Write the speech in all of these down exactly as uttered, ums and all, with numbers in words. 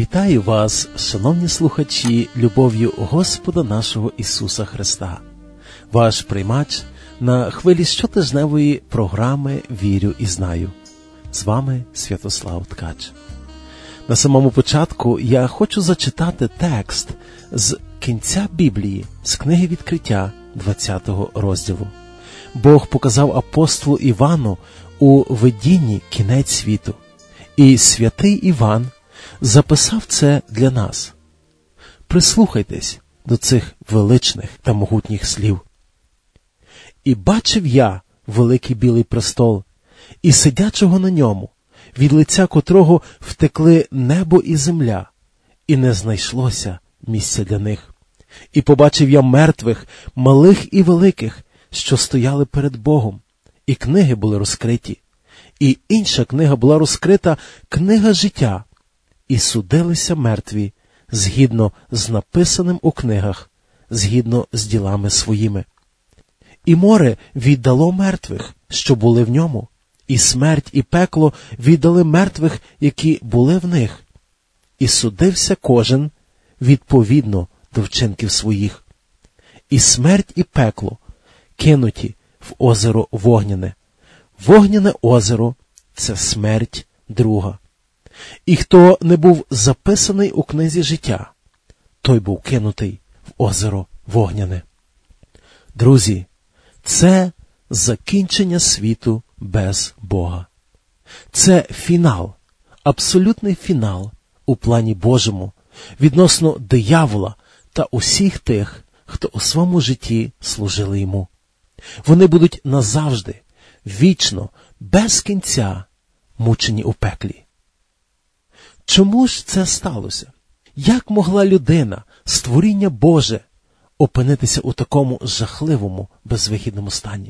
Вітаю вас, шановні слухачі, любов'ю Господа нашого Ісуса Христа. Ваш приймач на хвилі щотижневої програми «Вірю і знаю». З вами Святослав Ткач. На самому початку я хочу зачитати текст з кінця Біблії, з книги Відкриття, двадцятого розділу. Бог показав апостолу Івану у видінні кінець світу, і святий Іван записав це для нас. Прислухайтесь до цих величних та могутніх слів. «І бачив я великий білий престол, і сидячого на ньому, від лиця котрого втекли небо і земля, і не знайшлося місця для них. І побачив я мертвих, малих і великих, що стояли перед Богом, і книги були розкриті. І інша книга була розкрита, книга життя, і судилися мертві, згідно з написаним у книгах, згідно з ділами своїми. І море віддало мертвих, що були в ньому, і смерть і пекло віддали мертвих, які були в них. І судився кожен відповідно до вчинків своїх. І смерть і пекло кинуті в озеро вогняне. Вогняне озеро – це смерть друга. І хто не був записаний у книзі життя, той був кинутий в озеро вогняне». Друзі, це закінчення світу без Бога. Це фінал, абсолютний фінал у плані Божому відносно диявола та усіх тих, хто у своєму житті служили йому. Вони будуть назавжди, вічно, без кінця мучені у пеклі. Чому ж це сталося? Як могла людина, створіння Боже, опинитися у такому жахливому, безвихідному стані?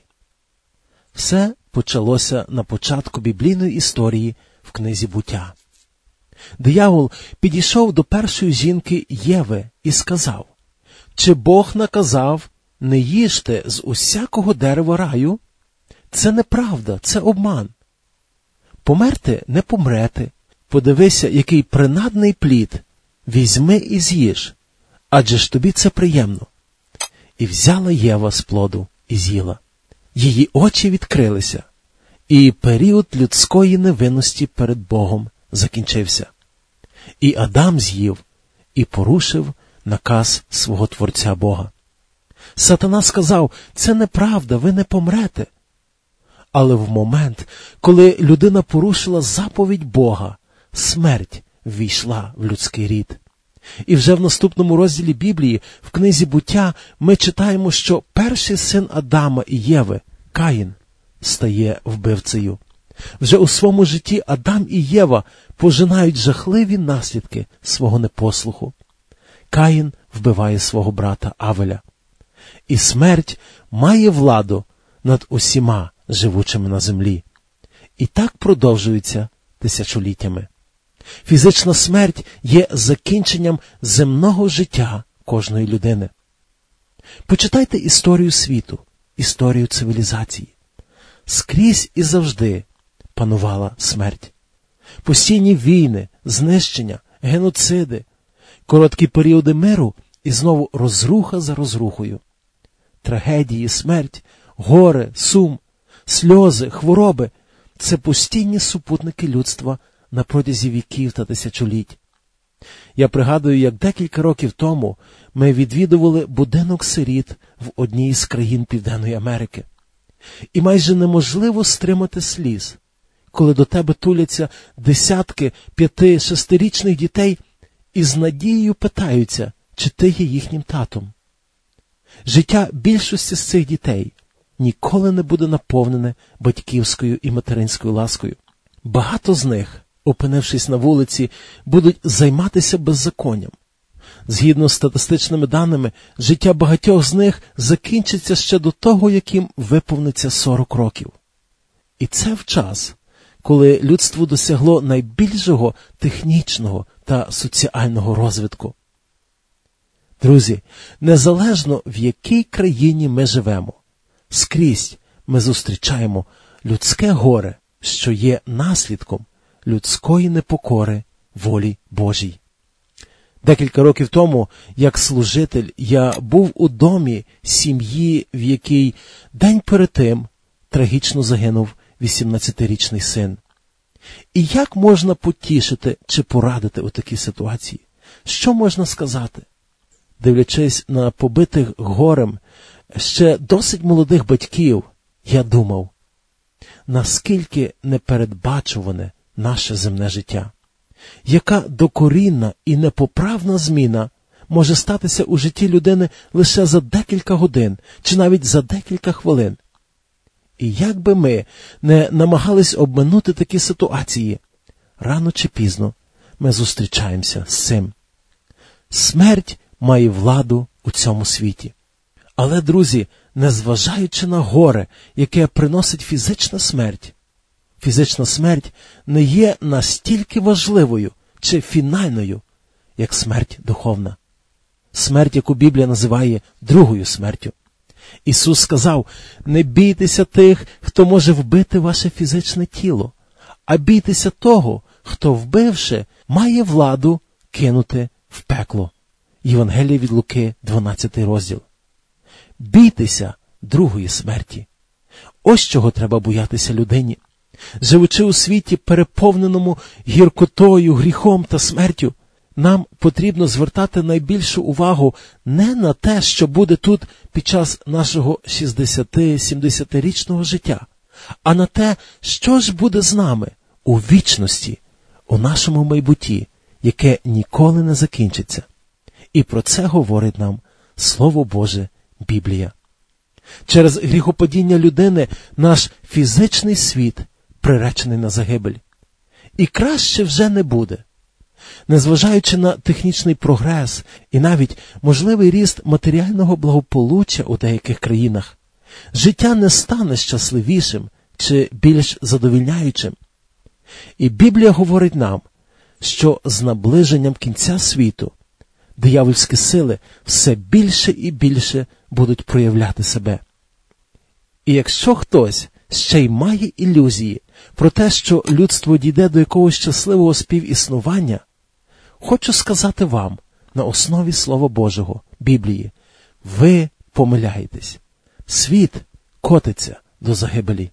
Все почалося на початку біблійної історії в книзі «Буття». Диявол підійшов до першої жінки Єви і сказав: «Чи Бог наказав, не їжте з усякого дерева раю? Це неправда, це обман. Померти не помрете. Подивися, який принадний плід, візьми і з'їж, адже ж тобі це приємно». І взяла Єва з плоду і з'їла. Її очі відкрилися, і період людської невинності перед Богом закінчився. І Адам з'їв і порушив наказ свого Творця Бога. Сатана сказав: «Це неправда, ви не помрете». Але в момент, коли людина порушила заповідь Бога, смерть ввійшла в людський рід. І вже в наступному розділі Біблії, в книзі «Буття», ми читаємо, що перший син Адама і Єви, Каїн, стає вбивцею. Вже у своєму житті Адам і Єва пожинають жахливі наслідки свого непослуху. Каїн вбиває свого брата Авеля. І смерть має владу над усіма живучими на землі. І так продовжується тисячоліттями. Фізична смерть є закінченням земного життя кожної людини. Почитайте історію світу, історію цивілізації. Скрізь і завжди панувала смерть. Постійні війни, знищення, геноциди, короткі періоди миру і знову розруха за розрухою. Трагедії, смерть, горе, сум, сльози, хвороби – це постійні супутники людства на протязі віків та тисячоліть. Я пригадую, як декілька років тому ми відвідували будинок сиріт в одній з країн Південної Америки. І майже неможливо стримати сліз, коли до тебе туляться десятки п'яти-шестирічних дітей і з надією питаються, чи ти є їхнім татом. Життя більшості з цих дітей ніколи не буде наповнене батьківською і материнською ласкою. Багато з них, опинившись на вулиці, будуть займатися беззаконням. Згідно з статистичними даними, життя багатьох з них закінчиться ще до того, як їм виповниться сорок років. І це в час, коли людство досягло найбільшого технічного та соціального розвитку. Друзі, незалежно в якій країні ми живемо, скрізь ми зустрічаємо людське горе, що є наслідком людської непокори волі Божій. Декілька років тому, як служитель, я був у домі сім'ї, в якій день перед тим трагічно загинув вісімнадцятирічний син. І як можна потішити чи порадити у такій ситуації? Що можна сказати? Дивлячись на побитих горем ще досить молодих батьків, я думав, наскільки непередбачуване наше земне життя. Яка докорінна і непоправна зміна може статися у житті людини лише за декілька годин, чи навіть за декілька хвилин. І як би ми не намагались обминути такі ситуації, рано чи пізно ми зустрічаємося з цим. Смерть має владу у цьому світі. Але, друзі, незважаючи на горе, яке приносить фізична смерть, фізична смерть не є настільки важливою чи фінальною, як смерть духовна. Смерть, яку Біблія називає другою смертю. Ісус сказав, не бійтеся тих, хто може вбити ваше фізичне тіло, а бійтеся того, хто, вбивши, має владу кинути в пекло. Євангеліє від Луки, дванадцятий розділ. Бійтеся другої смерті. Ось чого треба боятися людині. Живучи у світі, переповненому гіркотою, гріхом та смертю, нам потрібно звертати найбільшу увагу не на те, що буде тут під час нашого шістдесят-сімдесятирічного життя, а на те, що ж буде з нами у вічності, у нашому майбутті, яке ніколи не закінчиться. І про це говорить нам Слово Боже, Біблія. Через гріхопадіння людини наш фізичний світ приречений на загибель. І краще вже не буде. Незважаючи на технічний прогрес і навіть можливий ріст матеріального благополуччя у деяких країнах, життя не стане щасливішим чи більш задовільняючим. І Біблія говорить нам, що з наближенням кінця світу диявольські сили все більше і більше будуть проявляти себе. І якщо хтось ще й має ілюзії про те, що людство дійде до якогось щасливого співіснування, хочу сказати вам на основі Слова Божого, Біблії, ви помиляєтесь. Світ котиться до загибелі.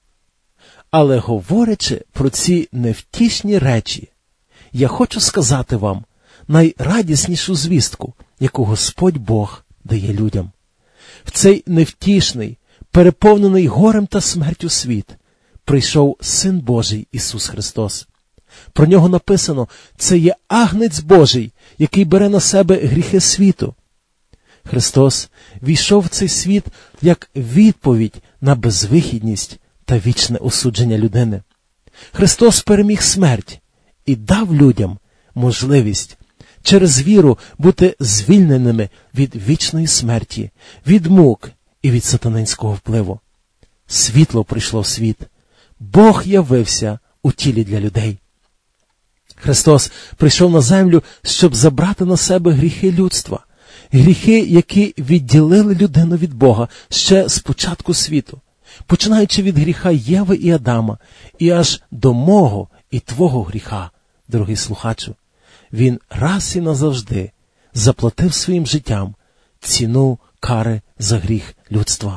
Але говорячи про ці невтішні речі, я хочу сказати вам найрадіснішу звістку, яку Господь Бог дає людям. В цей невтішний, переповнений горем та смертю світ прийшов Син Божий Ісус Христос. Про нього написано, це є Агнець Божий, який бере на себе гріхи світу. Христос війшов в цей світ як відповідь на безвихідність та вічне осудження людини. Христос переміг смерть і дав людям можливість через віру бути звільненими від вічної смерті, від мук і від сатанинського впливу. Світло прийшло в світ. Бог явився у тілі для людей. Христос прийшов на землю, щоб забрати на себе гріхи людства. Гріхи, які відділили людину від Бога ще з початку світу. Починаючи від гріха Єви і Адама, і аж до мого і твого гріха, дорогий слухачу. Він раз і назавжди заплатив своїм життям ціну кари за гріх людства.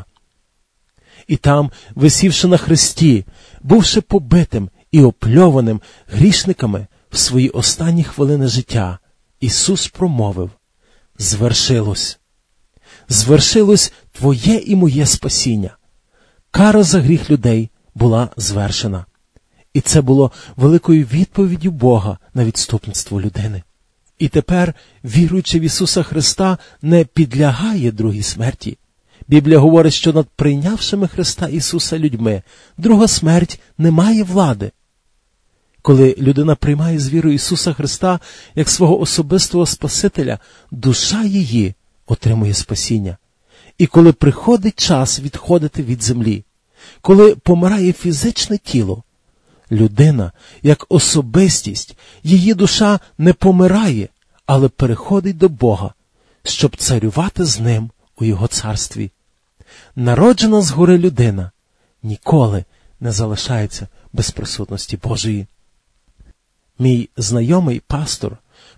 І там, висівши на хресті, бувши побитим і опльованим грішниками в свої останні хвилини життя, Ісус промовив: «Звершилось! Звершилось твоє і моє спасіння». Кара за гріх людей була звершена. І це було великою відповіддю Бога на відступництво людини. І тепер, віруючи в Ісуса Христа, не підлягає другій смерті. Біблія говорить, що над прийнявшими Христа Ісуса людьми друга смерть не має влади. Коли людина приймає з вірою Ісуса Христа як свого особистого Спасителя, душа її отримує спасіння. І коли приходить час відходити від землі, коли помирає фізичне тіло, людина, як особистість, її душа не помирає, але переходить до Бога, щоб царювати з ним у Його царстві. Народжена згори людина ніколи не залишається без присутності Божої. Мій знайомий пастор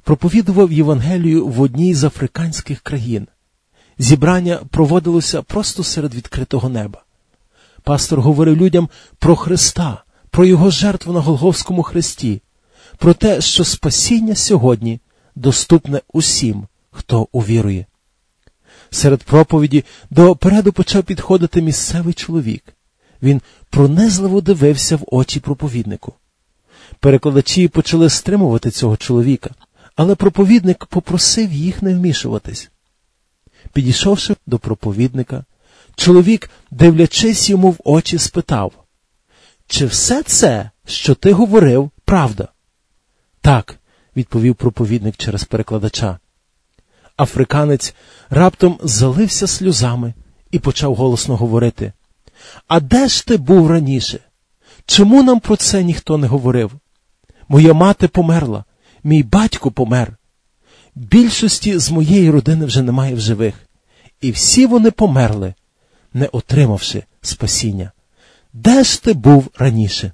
проповідував Євангелію в одній з африканських країн. Зібрання проводилося просто серед відкритого неба. Пастор говорив людям про Христа, про Його жертву на Голгофському хресті, про те, що спасіння сьогодні доступне усім, хто увірує. Серед проповіді до переду почав підходити місцевий чоловік. Він пронизливо дивився в очі проповіднику. Перекладачі почали стримувати цього чоловіка, але проповідник попросив їх не вмішуватись. Підійшовши до проповідника, чоловік, дивлячись йому в очі, спитав: «Чи все це, що ти говорив, правда?» «Так», – відповів проповідник через перекладача. Африканець раптом залився сльозами і почав голосно говорити: «А де ж ти був раніше? Чому нам про це ніхто не говорив? Моя мати померла, мій батько помер. Більшості з моєї родини вже немає в живих, і всі вони померли, не отримавши спасіння. Де ж ти був раніше?»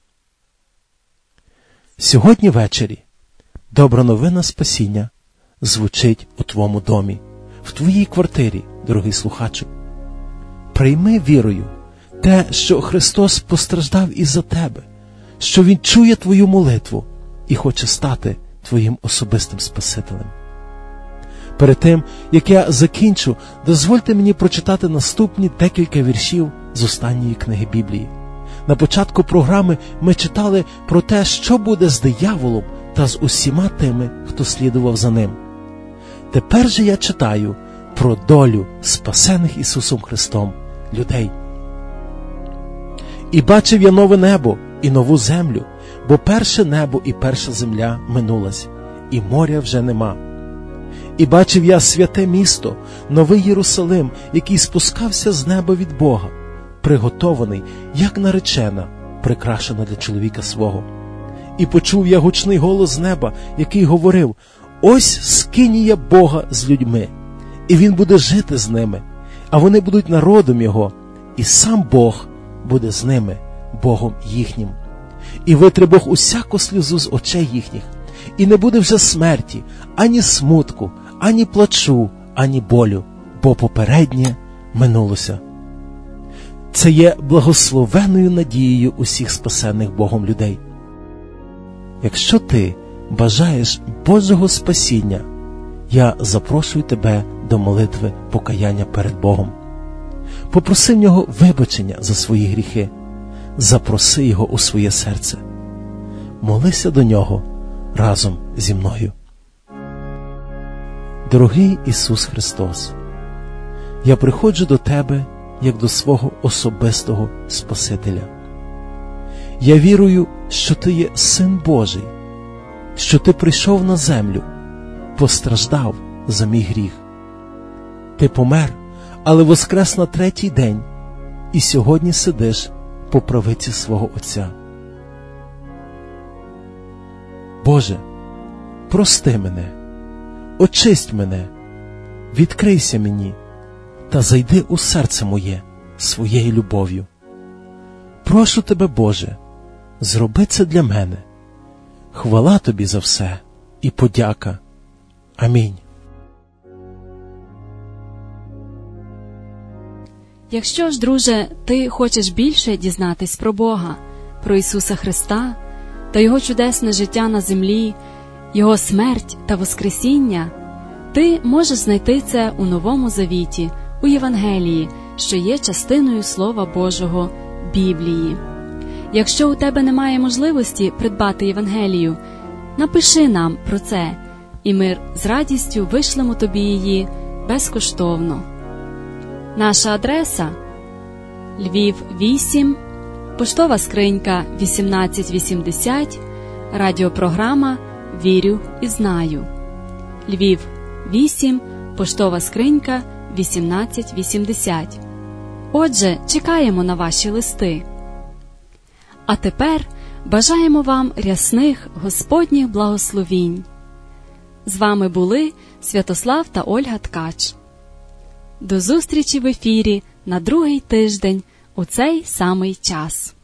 Сьогодні ввечері добра новина спасіння звучить у твоєму домі, в твоїй квартирі, дорогий слухачу. Прийми вірою те, що Христос постраждав із-за тебе, що Він чує твою молитву і хоче стати твоїм особистим Спасителем. Перед тим, як я закінчу, дозвольте мені прочитати наступні декілька віршів з останньої книги Біблії. На початку програми ми читали про те, що буде з дияволом та з усіма тими, хто слідував за ним. Тепер же я читаю про долю спасених Ісусом Христом людей. «І бачив я нове небо і нову землю, бо перше небо і перша земля минулась, і моря вже нема. І бачив я святе місто, новий Єрусалим, який спускався з неба від Бога, приготований, як наречена, прикрашена для чоловіка свого. І почув я гучний голос з неба, який говорив: ось скинія Бога з людьми, і Він буде жити з ними, а вони будуть народом Його, і сам Бог буде з ними, Богом їхнім. І витре Бог усяку сльозу з очей їхніх, і не буде вже смерті, ані смутку, ані плачу, ані болю, бо попереднє минулося». Це є благословенною надією усіх спасених Богом людей. Якщо ти бажаєш Божого спасіння, я запрошую тебе до молитви покаяння перед Богом. Попроси в Нього вибачення за свої гріхи. Запроси Його у своє серце. Молися до Нього разом зі мною. Дорогий Ісус Христос, я приходжу до Тебе як до свого особистого Спасителя. Я вірую, що Ти є Син Божий, що Ти прийшов на землю, постраждав за мій гріх. Ти помер, але воскрес на третій день, і сьогодні сидиш по правиці свого Отця. Боже, прости мене, очисть мене, відкрийся мені та зайди у серце моє своєю любов'ю. Прошу Тебе, Боже, зроби це для мене. Хвала Тобі за все і подяка. Амінь. Якщо ж, друже, ти хочеш більше дізнатись про Бога, про Ісуса Христа та Його чудесне життя на землі, Його смерть та воскресіння, ти можеш знайти це у Новому Завіті, у Євангелії, що є частиною Слова Божого, Біблії. Якщо у тебе немає можливості придбати Євангелію, напиши нам про це, і ми з радістю вишлемо тобі її безкоштовно. Наша адреса – Львів, вісім, поштова скринька вісімнадцять вісімдесят, радіопрограма «Вірю і знаю». Львів, вісім, поштова скринька вісімнадцять вісімдесят. Отже, чекаємо на ваші листи. А тепер бажаємо вам рясних Господніх благословінь. З вами були Святослав та Ольга Ткач. До зустрічі в ефірі на другий тиждень у цей самий час.